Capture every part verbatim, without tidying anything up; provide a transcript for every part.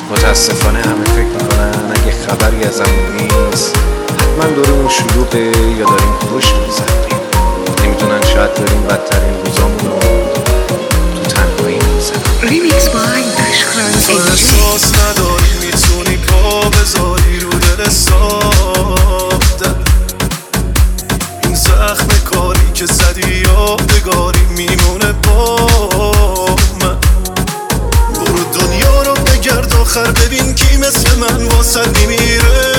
متاسفانه همه فکر میکنن اگه خبری ازم نیست حتما دورمون شلوغه یا داریم خوش میزنیم. نمیدونن شاید داریم بدترین روزامون رو تو تنهایی میزنیم. ریمیکس بای اشخان تو احساس نداری میتونی پا بذاری رو دل ساختن. این زخم کاری که زدی یادگاری میمونه با من. برو دنیا رو بگرد آخر ببین کی مثل من واسه میمیره.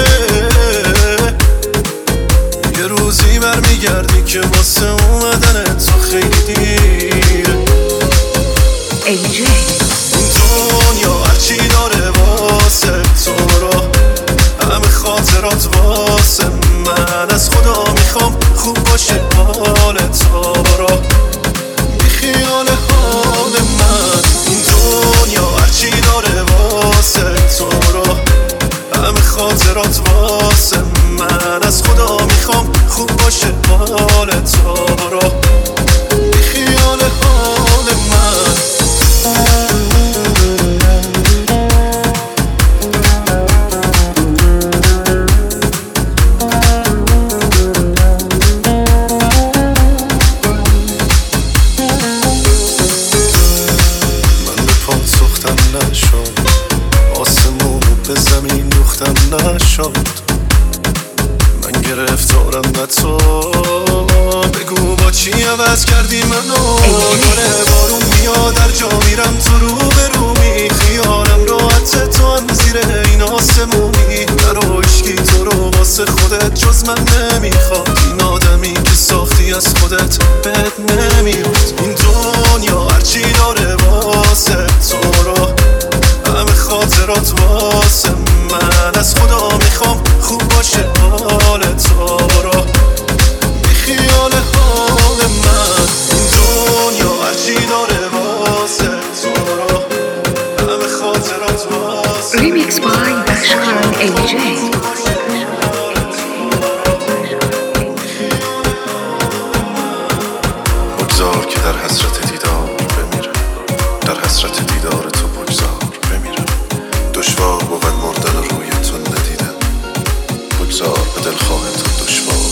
یه روزی برمیگردی که واسه اومدن تو خیلی دیره. ای جی این دنیا هرچی داره واسه تو رو، همه خاطرات واسه من. از خدا میخوام خوب باشه حال تو رو، بی خیال حال من. این دنیا هرچی داره واسه تو رو، همه خاطرات واسه من. از خدا میخوام خوب باشه حال تو رو، بی خیال حال من. زمین دوختم نشد، من گرفتارم نه تو. بگو با چی عوض کردی منو. داره بارون میاد در جا میرم تو رو به رومی. خیالم راحت تو هم زیر این آسمونی. نرو عشقی تو رو واسه خودت جز من نمیخواد. این آدمی که ساختی از خودت بهت نمیاد. این دنیا هرچی داره واسه تو رو، همه خاطرات واسه من. از خدا میخوام خوب باشه حال تو رو، بی خیال حال من. این دنیا هرچی داره واسه تو رو، همه خاطرات واسه. ریمیکس بای اشخان ای جی. بگذار که در حسرت دیدار بمیرم، در حسرت دیدار تو بگذار بمیرم. دشوار بود مردن روی تو ندیدم، بگذار به دلخواه تو دشوار